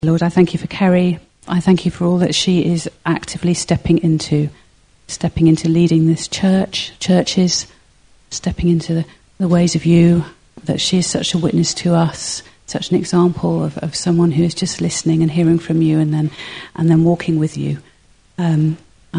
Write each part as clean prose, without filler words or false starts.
Lord, I thank you for Kerry. I thank you for all that she is actively stepping into leading this churches, stepping into the ways of you, that she is such a witness to us, such an example of someone who is just listening and hearing from you and then walking with you. And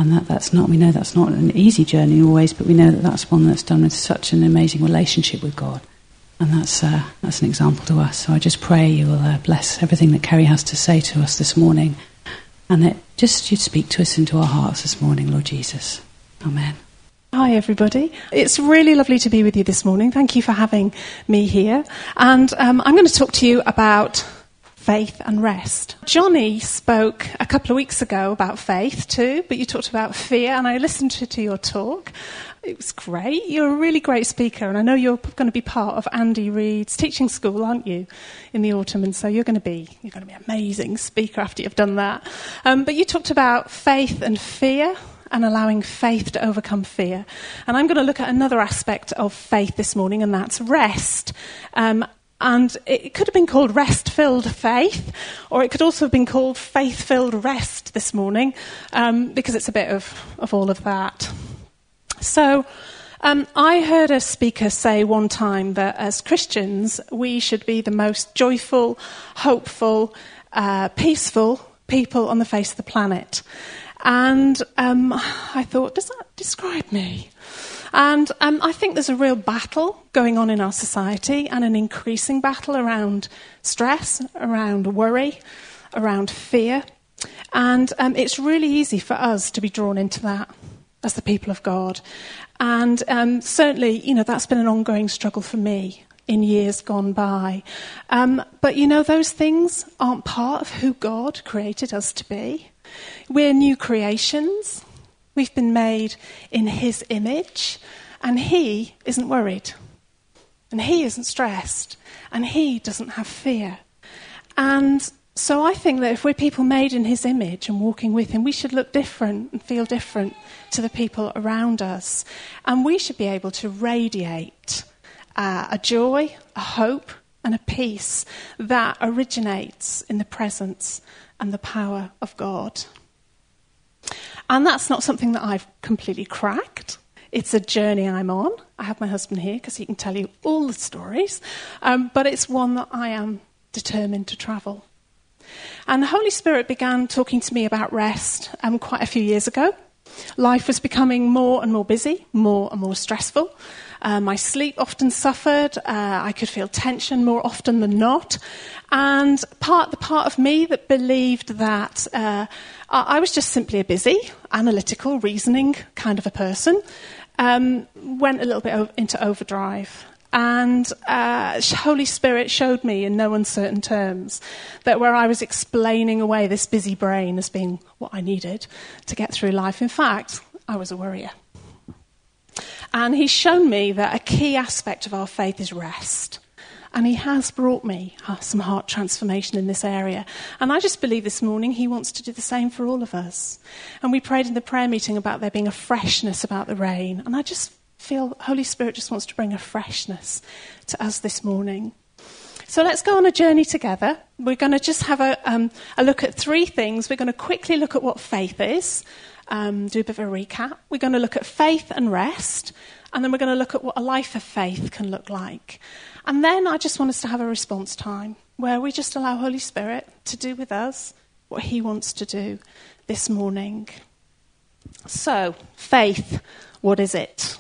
we know that's not an easy journey always, but we know that that's one that's done with such an amazing relationship with God. And that's an example to us. So I just pray you will bless everything that Kerry has to say to us this morning, and that just you'd speak to us into our hearts this morning, Lord Jesus. Amen. Hi everybody. It's really lovely to be with you this morning. Thank you for having me here. And I'm going to talk to you about faith and rest. Johnny spoke a couple of weeks ago about faith too, but you talked about fear, and I listened to your talk. It was great. You're a really great speaker, and I know you're going to be part of Andy Reid's teaching school, aren't you, in the autumn? And so you're going to be an amazing speaker after you've done that. But you talked about faith and fear, and allowing faith to overcome fear. And I'm going to look at another aspect of faith this morning, and that's rest. And it could have been called rest-filled faith, or it could also have been called faith-filled rest this morning, because it's a bit of all of that. So I heard a speaker say one time that as Christians, we should be the most joyful, hopeful, peaceful people on the face of the planet. And I thought, does that describe me? And I think there's a real battle going on in our society, and an increasing battle around stress, around worry, around fear. And it's really easy for us to be drawn into that as the people of God. And certainly, that's been an ongoing struggle for me in years gone by. But, those things aren't part of who God created us to be. We're new creations. We've been made in his image, and he isn't worried, and he isn't stressed, and he doesn't have fear. And so I think that if we're people made in his image and walking with him, we should look different and feel different to the people around us. And we should be able to radiate a joy, a hope, and a peace that originates in the presence and the power of God. And that's not something that I've completely cracked. It's a journey I'm on. I have my husband here because he can tell you all the stories. But it's one that I am determined to travel. And the Holy Spirit began talking to me about rest quite a few years ago. Life was becoming more and more busy, more and more stressful. My sleep often suffered. I could feel tension more often than not. And the part of me that believed that I was just simply a busy, analytical, reasoning kind of a person, went a little bit into overdrive. And Holy Spirit showed me in no uncertain terms that where I was explaining away this busy brain as being what I needed to get through life, in fact, I was a worrier. And he's shown me that a key aspect of our faith is rest. And he has brought me some heart transformation in this area. And I just believe this morning he wants to do the same for all of us. And we prayed in the prayer meeting about there being a freshness about the rain. And I just feel Holy Spirit just wants to bring a freshness to us this morning. So let's go on a journey together. We're going to just have a look at three things. We're going to quickly look at what faith is, do a bit of a recap. We're going to look at faith and rest, and then we're going to look at what a life of faith can look like. And then I just want us to have a response time where we just allow Holy Spirit to do with us what he wants to do this morning. So, faith, what is it?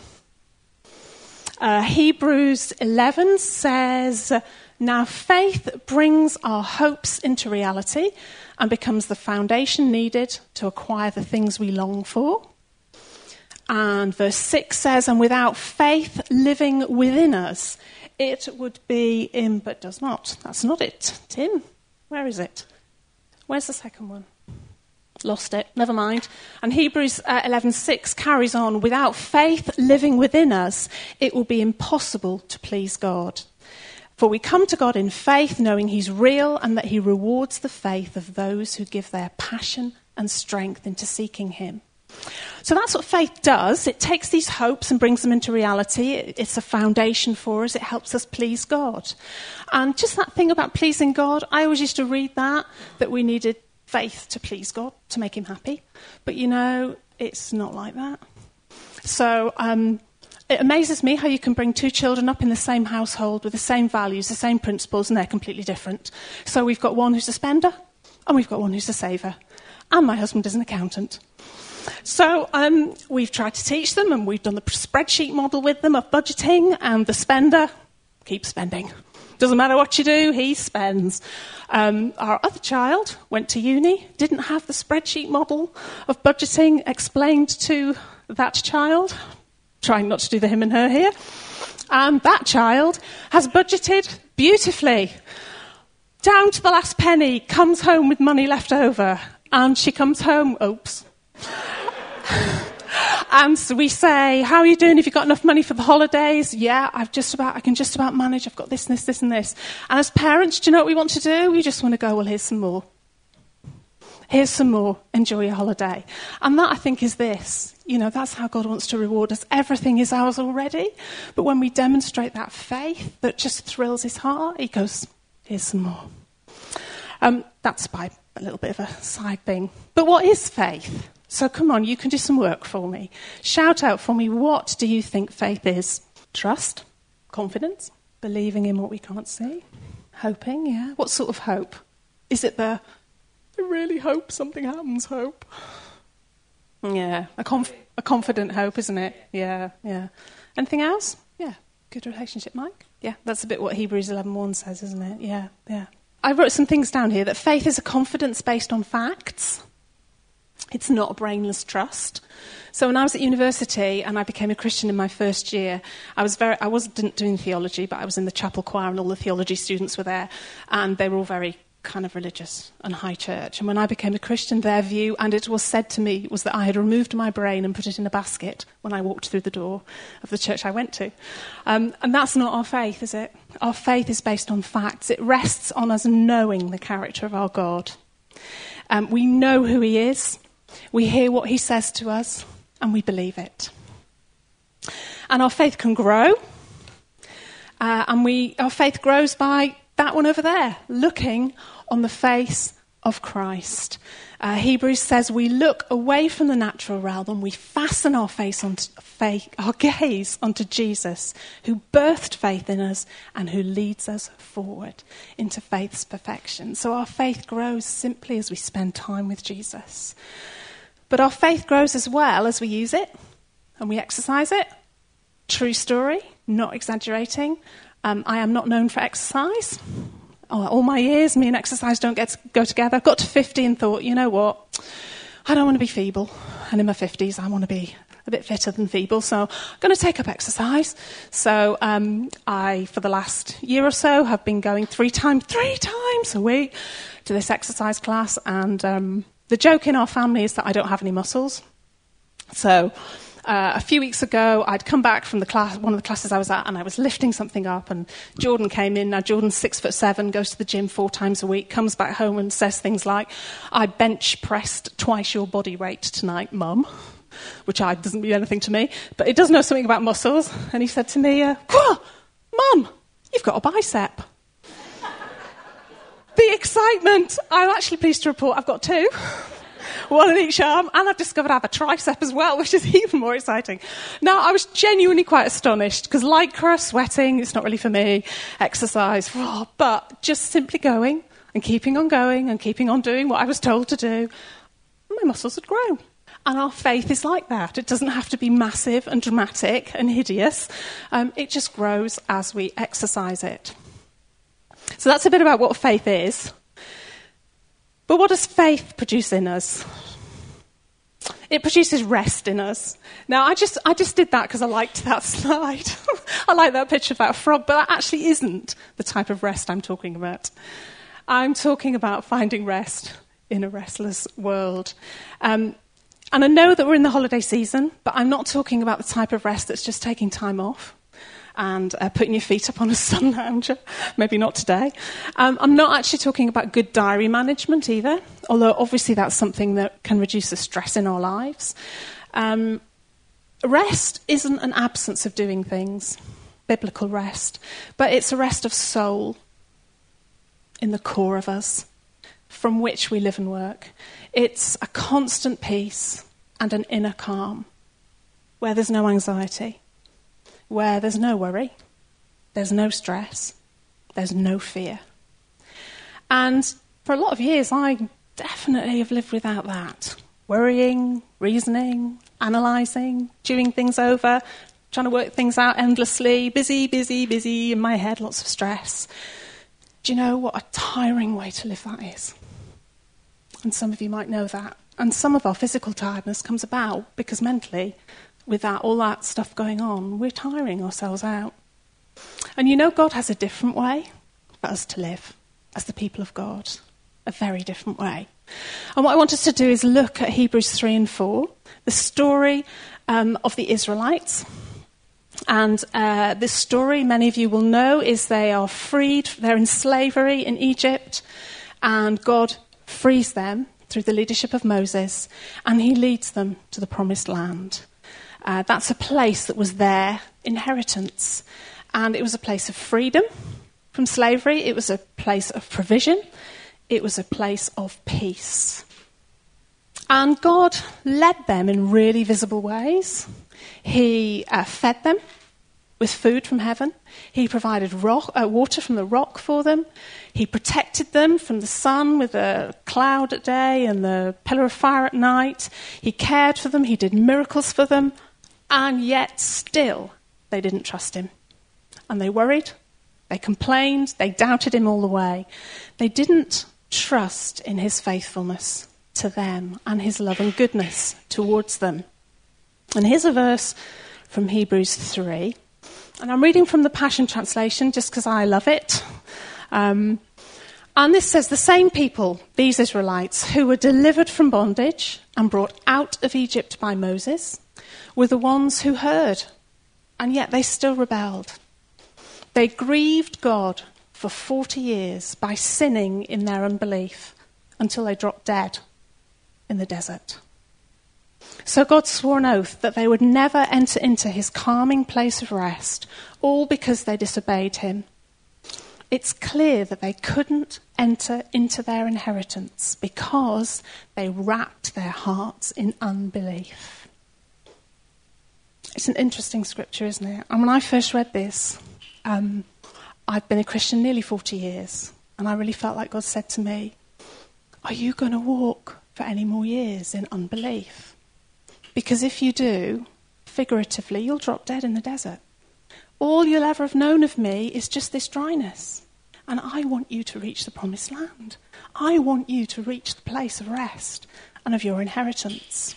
Hebrews 11 says, now faith brings our hopes into reality and becomes the foundation needed to acquire the things we long for. And verse 6 says, and without faith living within us, it would be in, but does not. That's not it. Tim, where is it? Where's the second one? Lost it. Never mind. And Hebrews 11:6 carries on. Without faith living within us, it will be impossible to please God. For we come to God in faith, knowing he's real and that he rewards the faith of those who give their passion and strength into seeking him. So that's what faith does. It takes these hopes and brings them into reality. It's a foundation for us. It helps us please God. And just that thing about pleasing God, I always used to read that we needed faith to please God, to make him happy. But it's not like that. So it amazes me how you can bring two children up in the same household with the same values, the same principles, and they're completely different. So we've got one who's a spender, and we've got one who's a saver. And my husband is an accountant. So we've tried to teach them, and we've done the spreadsheet model with them of budgeting, and the spender keeps spending. Doesn't matter what you do, he spends. Our other child went to uni, didn't have the spreadsheet model of budgeting explained to that child. Trying not to do the him and her here. And that child has budgeted beautifully. Down to the last penny, comes home with money left over. And she comes home, oops. And so we say, how are you doing? Have you got enough money for the holidays? Yeah, I can just about manage. I've got this and this, this and this. And as parents, do you know what we want to do? We just want to go, well, here's some more. Here's some more. Enjoy your holiday. And that, I think, is this. That's how God wants to reward us. Everything is ours already. But when we demonstrate that faith that just thrills his heart, he goes, here's some more. That's by a little bit of a side thing. But what is faith? So come on, you can do some work for me. Shout out for me, what do you think faith is? Trust? Confidence? Believing in what we can't see? Hoping, yeah. What sort of hope? Is it I really hope something happens hope? Yeah, a confident hope, isn't it? Yeah. Anything else? Yeah, good relationship, Mike? Yeah, that's a bit what Hebrews 11:1 says, isn't it? Yeah. I wrote some things down here, that faith is a confidence based on facts. It's not a brainless trust. So when I was at university and I became a Christian in my first year, I wasn't doing theology, but I was in the chapel choir and all the theology students were there, and they were all very kind of religious and high church. And when I became a Christian, their view, and it was said to me, was that I had removed my brain and put it in a basket when I walked through the door of the church I went to. And that's not our faith, is it? Our faith is based on facts. It rests on us knowing the character of our God. We know who he is. We hear what he says to us, and we believe it. And our faith can grow. Our faith grows by that one over there, looking on the face of Christ. Hebrews says we look away from the natural realm and we fasten our gaze onto Jesus, who birthed faith in us and who leads us forward into faith's perfection. So our faith grows simply as we spend time with Jesus. But our faith grows as well as we use it and we exercise it. True story, not exaggerating. I am not known for exercise. All my years, me and exercise don't go together. I got to 50 and thought, you know what? I don't want to be feeble. And in my 50s, I want to be a bit fitter than feeble. So I'm going to take up exercise. So I, for the last year or so, have been going three times a week to this exercise class. And the joke in our family is that I don't have any muscles. So a few weeks ago, I'd come back from one of the classes I was at, and I was lifting something up, and Jordan came in. Now, Jordan's 6'7", goes to the gym 4 times a week, comes back home and says things like, I bench pressed twice your body weight tonight, Mum, which doesn't mean anything to me, but it does know something about muscles. And he said to me, Mum, you've got a bicep. The excitement. I'm actually pleased to report I've got 2. One in each arm, and I've discovered I have a tricep as well, which is even more exciting. Now, I was genuinely quite astonished, because lycra, sweating, it's not really for me, exercise, but just simply going and keeping on going and keeping on doing what I was told to do, my muscles had grown. And our faith is like that. It doesn't have to be massive and dramatic and hideous. It just grows as we exercise it. So that's a bit about what faith is. But what does faith produce in us? It produces rest in us. Now, I just did that because I liked that slide. I like that picture of that frog, but that actually isn't the type of rest I'm talking about. I'm talking about finding rest in a restless world. And I know that we're in the holiday season, but I'm not talking about the type of rest that's just taking time off. and putting your feet up on a sun lounger. Maybe not today. I'm not actually talking about good diary management either, although obviously that's something that can reduce the stress in our lives. Rest isn't an absence of doing things, biblical rest, but it's a rest of soul in the core of us, from which we live and work. It's a constant peace and an inner calm, where there's no anxiety, where there's no worry, there's no stress, there's no fear. And for a lot of years, I definitely have lived without that. Worrying, reasoning, analysing, chewing things over, trying to work things out endlessly, busy in my head, lots of stress. Do you know what a tiring way to live that is? And some of you might know that. And some of our physical tiredness comes about because mentally, with all that stuff going on, we're tiring ourselves out. And you know, God has a different way for us to live as the people of God. A very different way. And what I want us to do is look at Hebrews 3 and 4, the story of the Israelites. And this story, many of you will know, is they are freed. They're in slavery in Egypt, and God frees them through the leadership of Moses, and he leads them to the promised land. That's a place that was their inheritance, and it was a place of freedom from slavery. It was a place of provision. It was a place of peace. And God led them in really visible ways. He fed them with food from heaven. He provided water from the rock for them. He protected them from the sun with a cloud at day and the pillar of fire at night. He cared for them. He did miracles for them. And yet still they didn't trust him. And they worried. They complained. They doubted him all the way. They didn't trust in his faithfulness to them and his love and goodness towards them. And here's a verse from Hebrews 3. And I'm reading from the Passion Translation just because I love it. And this says, the same people, these Israelites, who were delivered from bondage and brought out of Egypt by Moses, were the ones who heard, and yet they still rebelled. They grieved God for 40 years by sinning in their unbelief until they dropped dead in the desert. So God swore an oath that they would never enter into his calming place of rest, all because they disobeyed him. It's clear that they couldn't enter into their inheritance because they wrapped their hearts in unbelief. It's an interesting scripture, isn't it? And when I first read this, I'd been a Christian nearly 40 years, and I really felt like God said to me, are you going to walk for any more years in unbelief? Because if you do, figuratively, you'll drop dead in the desert. All you'll ever have known of me is just this dryness. And I want you to reach the promised land. I want you to reach the place of rest and of your inheritance.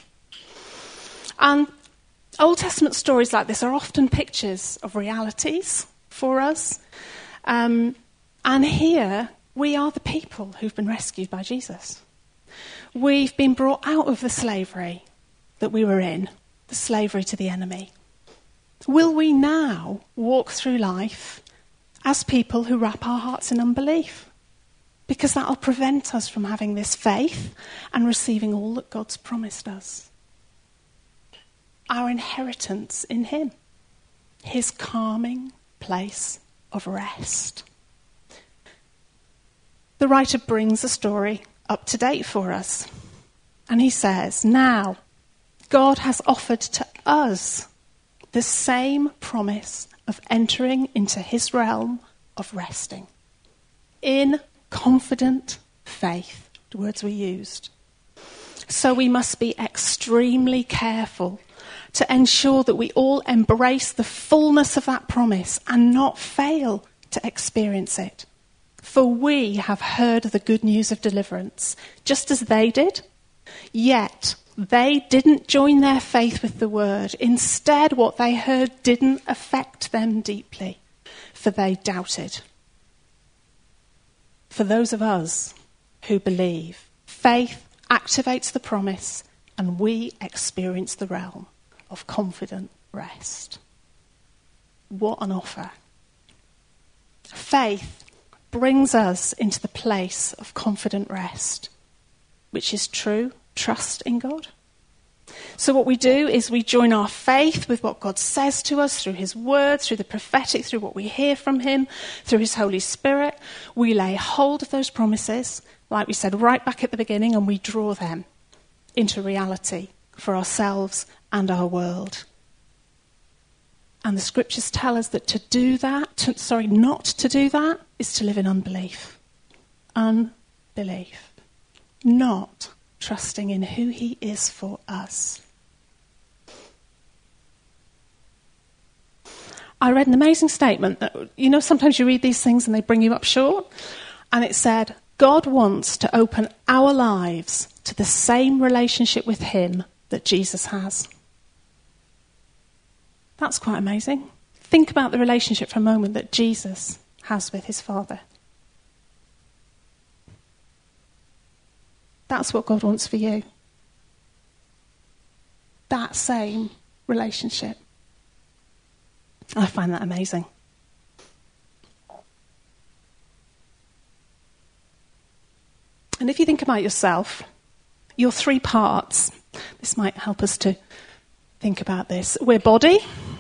And Old Testament stories like this are often pictures of realities for us. And here, we are the people who've been rescued by Jesus. We've been brought out of the slavery that we were in, the slavery to the enemy. Will we now walk through life as people who wrap our hearts in unbelief? Because that will prevent us from having this faith and receiving all that God's promised us. Our inheritance in him, his calming place of rest. The writer brings the story up to date for us. And he says, now, God has offered to us the same promise of entering into his realm of resting. In confident faith, the words we used. So we must be extremely careful to ensure that we all embrace the fullness of that promise and not fail to experience it. For we have heard the good news of deliverance, just as they did. Yet they didn't join their faith with the word. Instead, what they heard didn't affect them deeply, for they doubted. For those of us who believe, faith activates the promise and we experience the realm of confident rest. What an offer. Faith brings us into the place of confident rest, which is true trust in God. So what we do is we join our faith with what God says to us through his word, through the prophetic, through what we hear from him, through his Holy Spirit. We lay hold of those promises, like we said right back at the beginning, and we draw them into reality for ourselves and our world. And the scriptures tell us that not to do that is to live in unbelief. Unbelief. Not trusting in who he is for us. I read an amazing statement that, sometimes you read these things and they bring you up short. And it said, God wants to open our lives to the same relationship with him that Jesus has. That's quite amazing. Think about the relationship for a moment that Jesus has with his Father. That's what God wants for you. That same relationship. I find that amazing. And if you think about yourself, your three parts, this might help us to think about this. We're body,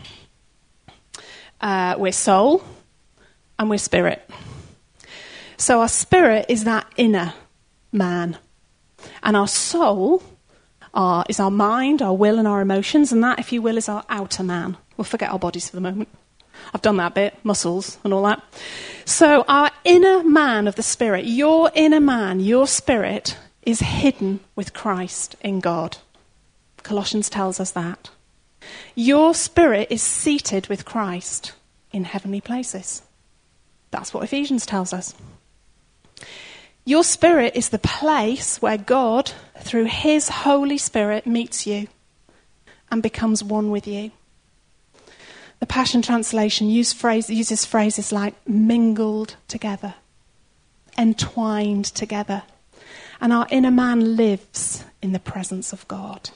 we're soul, and we're spirit. So our spirit is that inner man. And our soul is our mind, our will, and our emotions. And that, if you will, is our outer man. We'll forget our bodies for the moment. I've done that bit, muscles and all that. So our inner man of the spirit, your inner man, your spirit, is hidden with Christ in God. Colossians tells us that. Your spirit is seated with Christ in heavenly places. That's what Ephesians tells us. Your spirit is the place where God, through his Holy Spirit, meets you and becomes one with you. The Passion Translation uses phrases like mingled together, entwined together. And our inner man lives in the presence of God.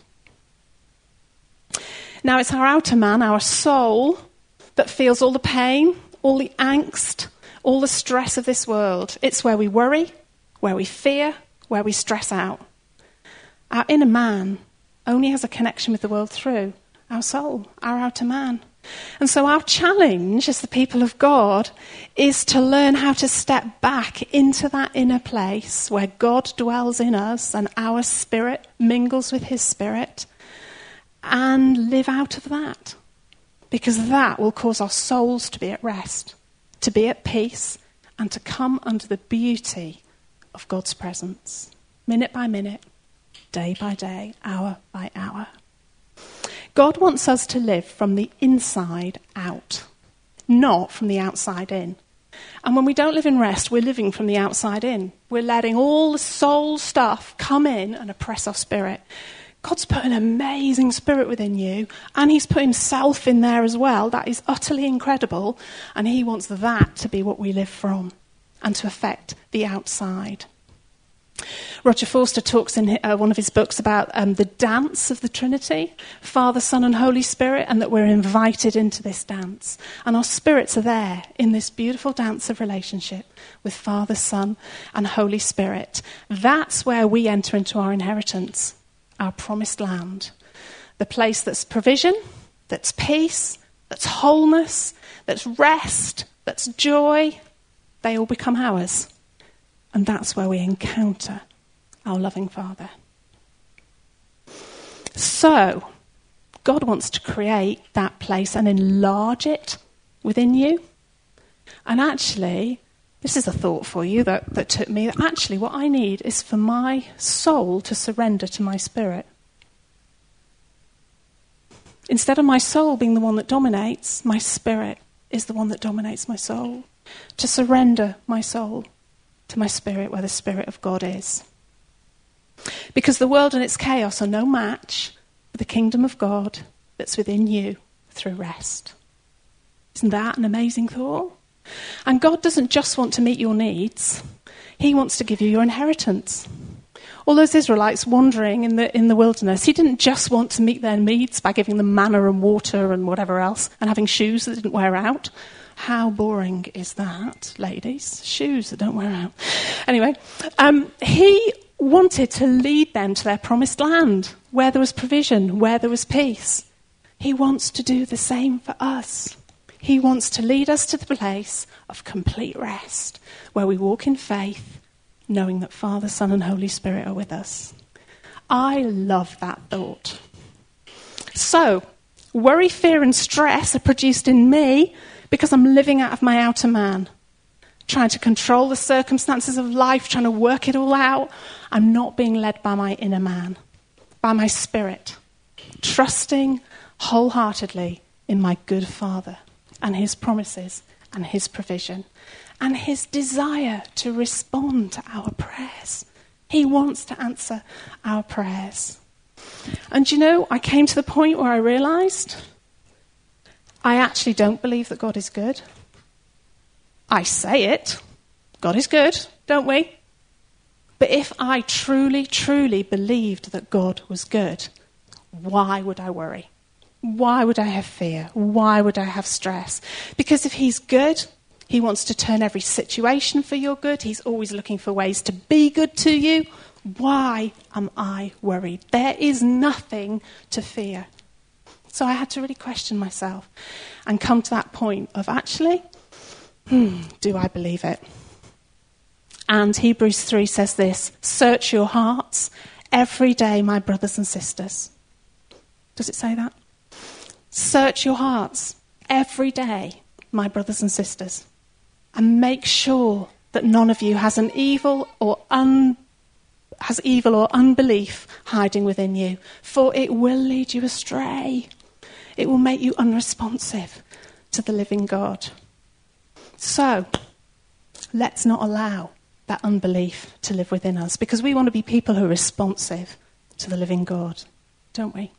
Now it's our outer man, our soul, that feels all the pain, all the angst, all the stress of this world. It's where we worry, where we fear, where we stress out. Our inner man only has a connection with the world through our soul, our outer man. And so our challenge as the people of God is to learn how to step back into that inner place where God dwells in us and our spirit mingles with his spirit and live out of that. Because that will cause our souls to be at rest, to be at peace, and to come under the beauty of God's presence, minute by minute, day by day, hour by hour. God wants us to live from the inside out, not from the outside in. And when we don't live in rest, we're living from the outside in. We're letting all the soul stuff come in and oppress our spirit. God's put an amazing spirit within you, and he's put himself in there as well. That is utterly incredible, and he wants that to be what we live from and to affect the outside. Roger Forster talks in one of his books about the dance of the Trinity, Father, Son and Holy Spirit, and that we're invited into this dance. And our spirits are there in this beautiful dance of relationship with Father, Son and Holy Spirit. That's where we enter into our inheritance, our promised land, the place that's provision, that's peace, that's wholeness, that's rest, that's joy. They all become ours. And that's where we encounter our loving Father. So, God wants to create that place and enlarge it within you. And actually, this is a thought for you that took me. Actually, what I need is for my soul to surrender to my spirit. Instead of my soul being the one that dominates, my spirit is the one that dominates my soul. To surrender my soul to my spirit where the Spirit of God is. Because the world and its chaos are no match for the kingdom of God that's within you through rest. Isn't that an amazing thought? And God doesn't just want to meet your needs. He wants to give you your inheritance. all those Israelites wandering in the wilderness, he didn't just want to meet their needs by giving them manna and water and whatever else and having shoes that didn't wear out. How boring is that, ladies? Shoes that don't wear out. Anyway, he wanted to lead them to their promised land, where there was provision, where there was peace. He wants to do the same for us. He wants to lead us to the place of complete rest, where we walk in faith, knowing that Father, Son, and Holy Spirit are with us. I love that thought. So, worry, fear, and stress are produced in me because I'm living out of my outer man, trying to control the circumstances of life, trying to work it all out. I'm not being led by my inner man, by my spirit, trusting wholeheartedly in my good Father and his promises and his provision and his desire to respond to our prayers. He wants to answer our prayers. And you know, I came to the point where I realised I actually don't believe that God is good. I say it. God is good, don't we? But if I truly, truly believed that God was good, why would I worry? Why would I have fear? Why would I have stress? Because if he's good, he wants to turn every situation for your good. He's always looking for ways to be good to you. Why am I worried? There is nothing to fear. So I had to really question myself and come to that point of actually, do I believe it? And Hebrews 3 says this, search your hearts every day, my brothers and sisters. Does it say that? Search your hearts every day, my brothers and sisters, and make sure that none of you has an evil or unbelief hiding within you, for it will lead you astray. It will make you unresponsive to the living God. So, let's not allow that unbelief to live within us, because we want to be people who are responsive to the living God, don't we?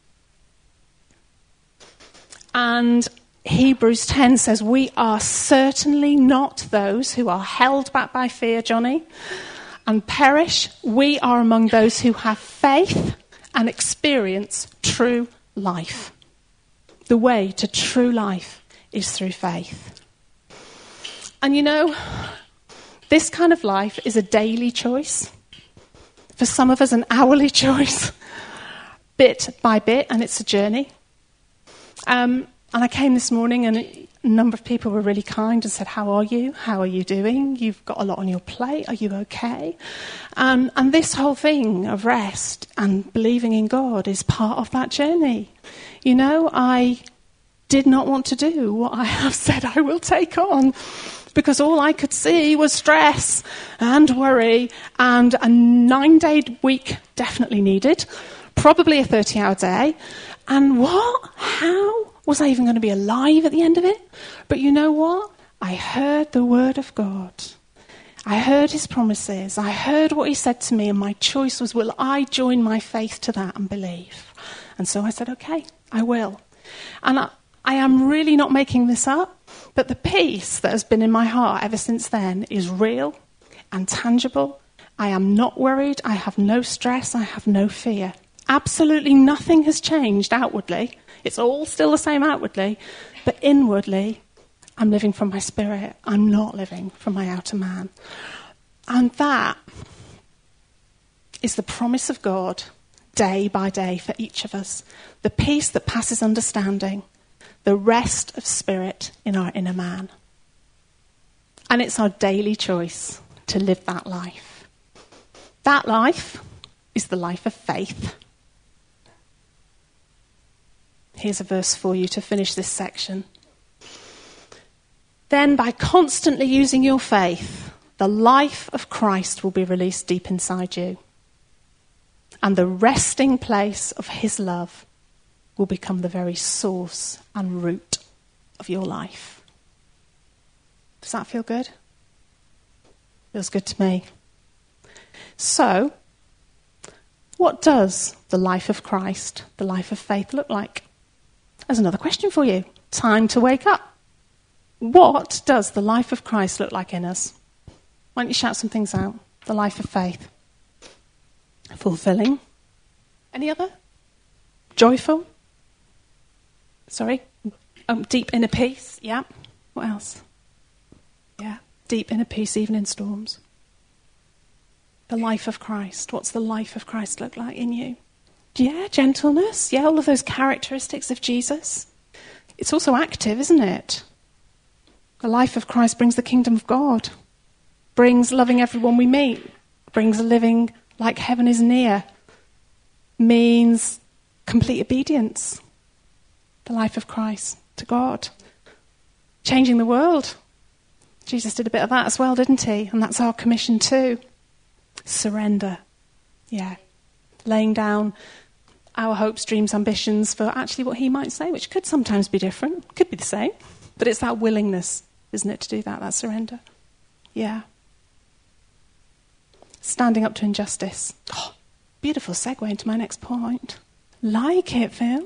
And Hebrews 10 says, we are certainly not those who are held back by fear, Johnny, and perish. We are among those who have faith and experience true life. The way to true life is through faith. And you know, this kind of life is a daily choice. For some of us, an hourly choice, bit by bit, and it's a journey. And I came this morning and a number of people were really kind and said, how are you? How are you doing? You've got a lot on your plate. Are you okay? And this whole thing of rest and believing in God is part of that journey. You know, I did not want to do what I have said I will take on, because all I could see was stress and worry, and a 9-day week definitely needed, probably a 30-hour day. And what? How was I even going to be alive at the end of it? But you know what? I heard the word of God. I heard his promises. I heard what he said to me, and my choice was, will I join my faith to that and believe? And so I said, okay, I will. And I am really not making this up, but the peace that has been in my heart ever since then is real and tangible. I am not worried. I have no stress. I have no fear. Absolutely nothing has changed outwardly. It's all still the same outwardly, but inwardly, I'm living from my spirit. I'm not living from my outer man. And that is the promise of God day by day for each of us. The peace that passes understanding, the rest of spirit in our inner man. And it's our daily choice to live that life. That life is the life of faith. Here's a verse for you to finish this section. Then, by constantly using your faith, the life of Christ will be released deep inside you. And the resting place of his love will become the very source and root of your life. Does that feel good? Feels good to me. So, what does the life of Christ, the life of faith, look like? There's another question for you. Time to wake up. What does the life of Christ look like in us? Why don't you shout some things out? The life of faith. fulfilling. Any other? Joyful? Sorry? Deep inner peace. Yeah. What else? Yeah. Deep inner peace even in storms. The life of Christ. What's the life of Christ look like in you? Yeah, gentleness. Yeah, all of those characteristics of Jesus. It's also active, isn't it? The life of Christ brings the kingdom of God. Brings loving everyone we meet. Brings living like heaven is near. Means complete obedience. The life of Christ to God. Changing the world. Jesus did a bit of that as well, didn't he? And that's our commission too. Surrender. Yeah. Laying down our hopes, dreams, ambitions for actually what he might say, which could sometimes be different, could be the same. But it's that willingness, isn't it, to do that surrender. Yeah. Standing up to injustice. Oh, beautiful segue into my next point. Like it, Phil.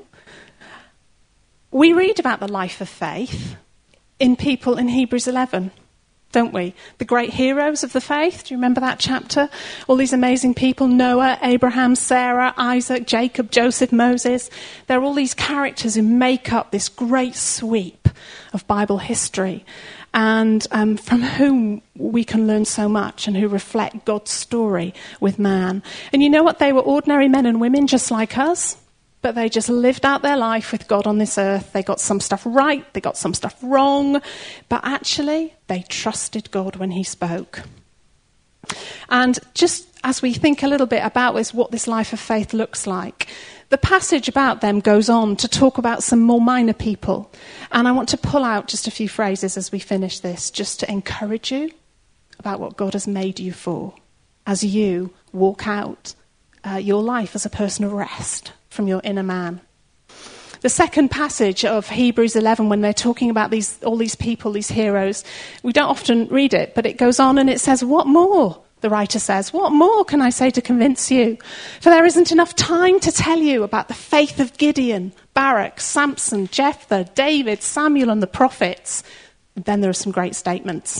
We read about the life of faith in people in Hebrews 11, don't we? The great heroes of the faith. Do you remember that chapter? All these amazing people, Noah, Abraham, Sarah, Isaac, Jacob, Joseph, Moses. They're all these characters who make up this great sweep of Bible history and from whom we can learn so much and who reflect God's story with man. And you know what? They were ordinary men and women just like us. But they just lived out their life with God on this earth. They got some stuff right, they got some stuff wrong, but actually they trusted God when he spoke. And just as we think a little bit about what this life of faith looks like, the passage about them goes on to talk about some more minor people. And I want to pull out just a few phrases as we finish this, just to encourage you about what God has made you for as you walk out your life as a person of rest from your inner man. The second passage of Hebrews 11, when they're talking about all these people, these heroes, we don't often read it, but it goes on and it says, what more? The writer says, what more can I say to convince you? For there isn't enough time to tell you about the faith of Gideon, Barak, Samson, Jephthah, David, Samuel, and the prophets. And then there are some great statements.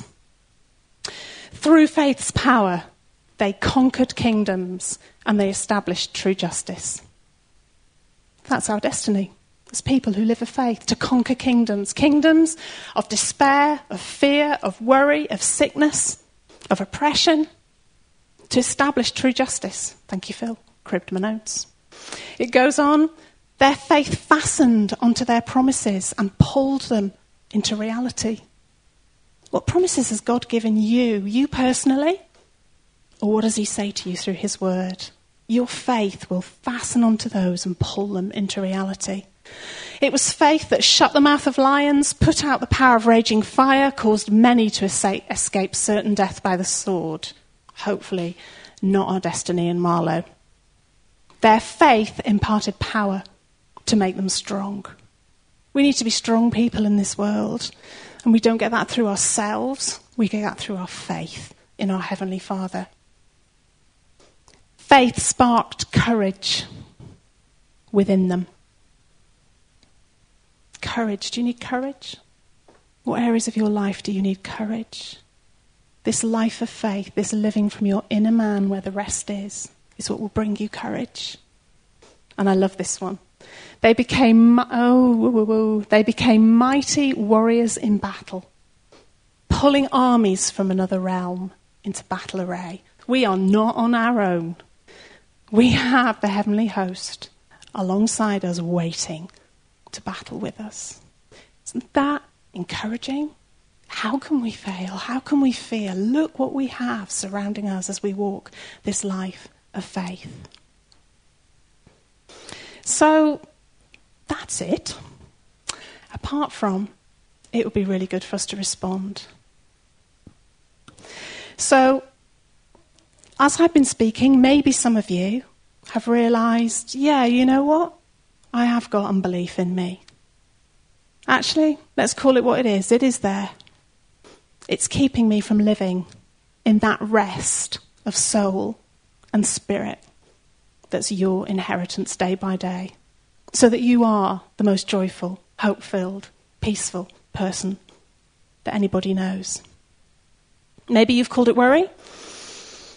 Through faith's power, they conquered kingdoms and they established true justice. That's our destiny as people who live of faith, to conquer kingdoms. Kingdoms of despair, of fear, of worry, of sickness, of oppression, to establish true justice. Thank you, Phil. Cribbed my notes. It goes on. Their faith fastened onto their promises and pulled them into reality. What promises has God given you? You personally? Or what does he say to you through his word? Your faith will fasten onto those and pull them into reality. It was faith that shut the mouth of lions, put out the power of raging fire, caused many to escape certain death by the sword. Hopefully not our destiny in Marlow. Their faith imparted power to make them strong. We need to be strong people in this world. And we don't get that through ourselves. We get that through our faith in our Heavenly Father. Faith sparked courage within them. Courage. Do you need courage? What areas of your life do you need courage? This life of faith, this living from your inner man where the rest is what will bring you courage. And I love this one. They became mighty warriors in battle, pulling armies from another realm into battle array. We are not on our own. We have the heavenly host alongside us waiting to battle with us. Isn't that encouraging? How can we fail? How can we fear? Look what we have surrounding us as we walk this life of faith. So that's it. Apart from, it would be really good for us to respond. So, as I've been speaking, maybe some of you have realised, yeah, you know what? I have got unbelief in me. Actually, let's call it what it is. It is there. It's keeping me from living in that rest of soul and spirit that's your inheritance day by day, so that you are the most joyful, hope-filled, peaceful person that anybody knows. Maybe you've called it worry.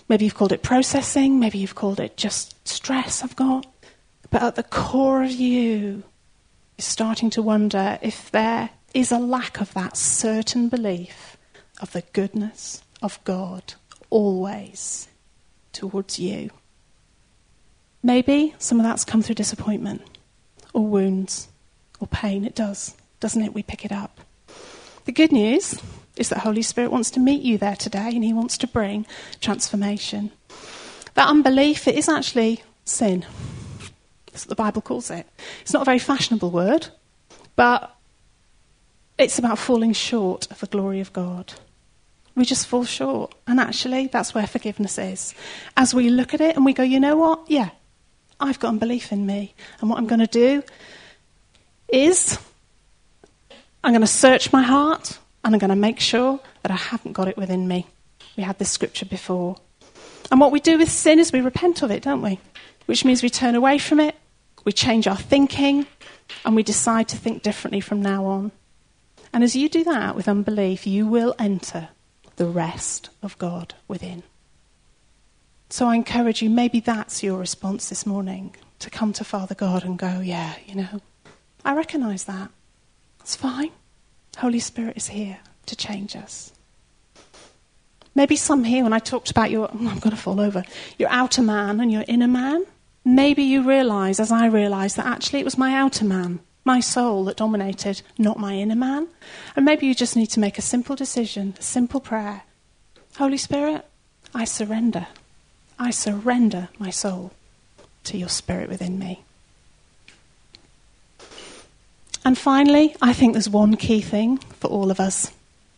Maybe you've called it processing. Maybe you've called it just stress I've got. But at the core of you is starting to wonder if there is a lack of that certain belief of the goodness of God always towards you. Maybe some of that's come through disappointment or wounds or pain. It does, doesn't it? We pick it up. The good news is that Holy Spirit wants to meet you there today, and he wants to bring transformation. That unbelief, it is actually sin. That's what the Bible calls it. It's not a very fashionable word, but it's about falling short of the glory of God. We just fall short. And actually, that's where forgiveness is. As we look at it and we go, you know what? Yeah, I've got unbelief in me. And what I'm going to do is I'm going to search my heart and I'm going to make sure that I haven't got it within me. We had this scripture before. And what we do with sin is we repent of it, don't we? Which means we turn away from it, we change our thinking, and we decide to think differently from now on. And as you do that with unbelief, you will enter the rest of God within. So I encourage you, maybe that's your response this morning, to come to Father God and go, yeah, you know, I recognise that. It's fine. Holy Spirit is here to change us. Maybe some here, when I talked about I'm going to fall over, your outer man and your inner man, maybe you realise, as I realised, that actually it was my outer man, my soul, that dominated, not my inner man. And maybe you just need to make a simple decision, a simple prayer. Holy Spirit, I surrender. I surrender my soul to your Spirit within me. And finally, I think there's one key thing for all of us.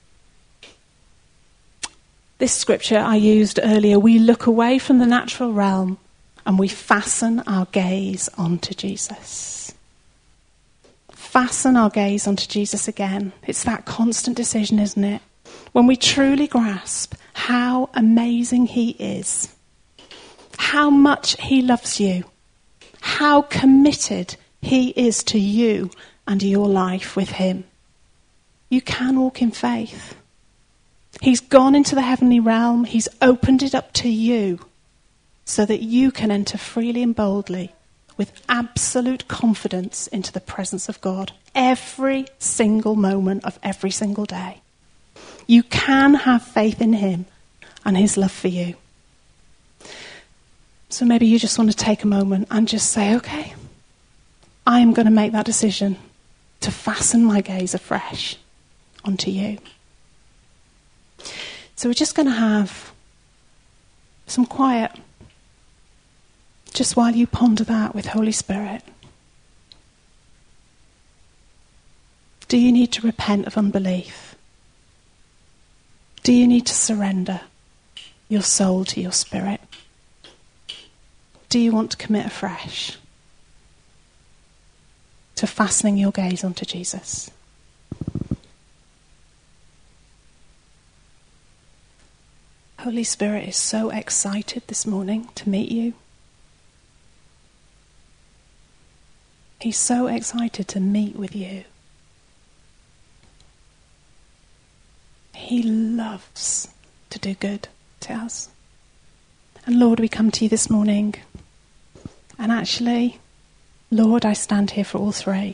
This scripture I used earlier, we look away from the natural realm and we fasten our gaze onto Jesus. Fasten our gaze onto Jesus again. It's that constant decision, isn't it? When we truly grasp how amazing he is, how much he loves you, how committed he is to you and your life with him, you can walk in faith. He's gone into the heavenly realm. He's opened it up to you so that you can enter freely and boldly with absolute confidence into the presence of God every single moment of every single day. You can have faith in him and his love for you. So maybe you just want to take a moment and just say, okay, I am going to make that decision to fasten my gaze afresh onto you. So we're just going to have some quiet, just while you ponder that with Holy Spirit. Do you need to repent of unbelief? Do you need to surrender your soul to your spirit? Do you want to commit afresh to fastening your gaze onto Jesus? Holy Spirit is so excited this morning to meet you. He's so excited to meet with you. He loves to do good to us. And Lord, we come to you this morning. And actually, Lord, I stand here for all three.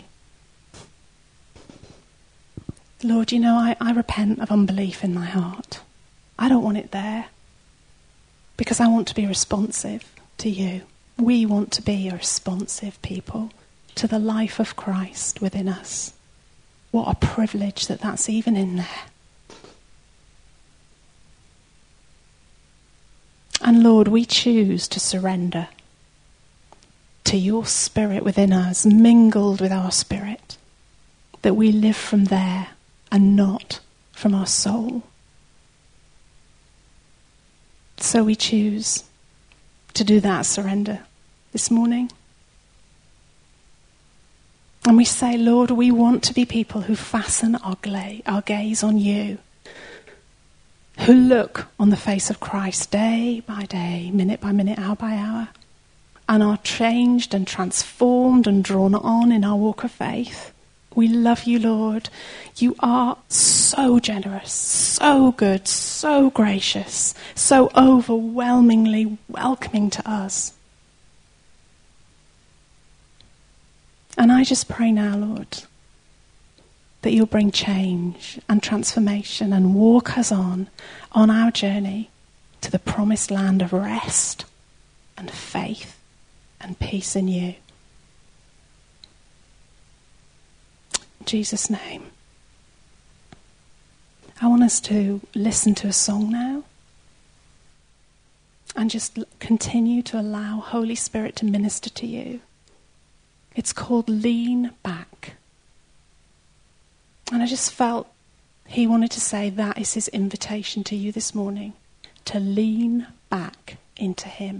Lord, you know, I repent of unbelief in my heart. I don't want it there because I want to be responsive to you. We want to be a responsive people to the life of Christ within us. What a privilege that that's even in there. And Lord, we choose to surrender to your spirit within us, mingled with our spirit, that we live from there and not from our soul. So we choose to do that surrender this morning. And we say, Lord, we want to be people who fasten our gaze on you, who look on the face of Christ day by day, minute by minute, hour by hour, and are changed and transformed and drawn on in our walk of faith We love you, Lord. You are so generous, so good, so gracious, so overwhelmingly welcoming to us. And I just pray now, Lord, that you'll bring change and transformation and walk us on our journey to the promised land of rest and faith and peace in you. In Jesus' name. I want us to listen to a song now and just continue to allow Holy Spirit to minister to you. It's called Lean Back. And I just felt he wanted to say that is his invitation to you this morning, to lean back into him.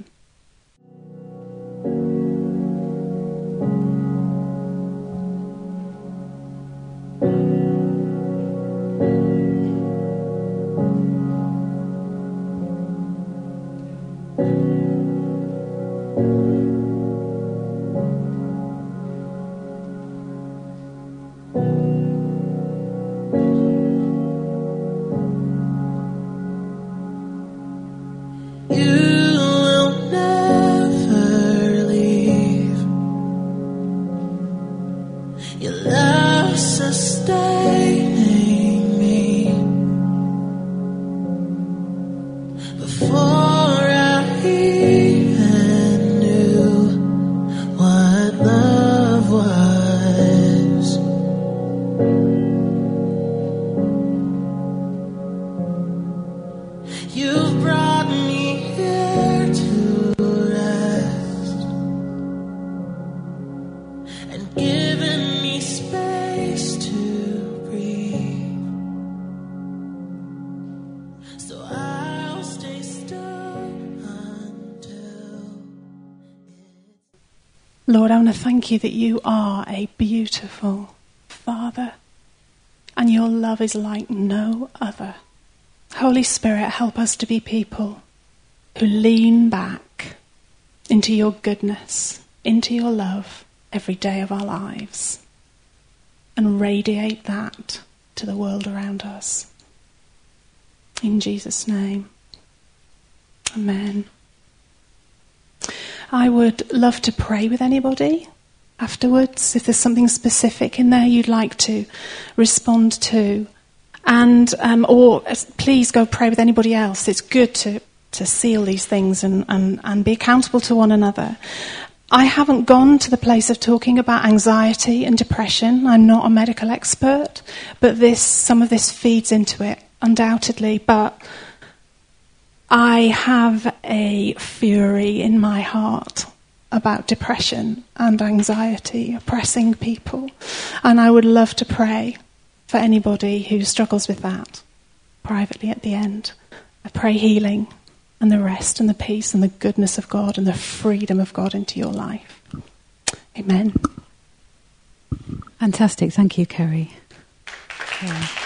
Lord, I want to thank you that you are a beautiful Father and your love is like no other. Holy Spirit, help us to be people who lean back into your goodness, into your love every day of our lives and radiate that to the world around us. In Jesus' name, amen. I would love to pray with anybody afterwards, if there's something specific in there you'd like to respond to. And or please go pray with anybody else. It's good to seal these things and be accountable to one another. I haven't gone to the place of talking about anxiety and depression. I'm not a medical expert, but some of this feeds into it, undoubtedly. But I have a fury in my heart about depression and anxiety oppressing people. And I would love to pray for anybody who struggles with that privately at the end. I pray healing and the rest and the peace and the goodness of God and the freedom of God into your life. Amen. Fantastic. Thank you, Kerry. Yeah.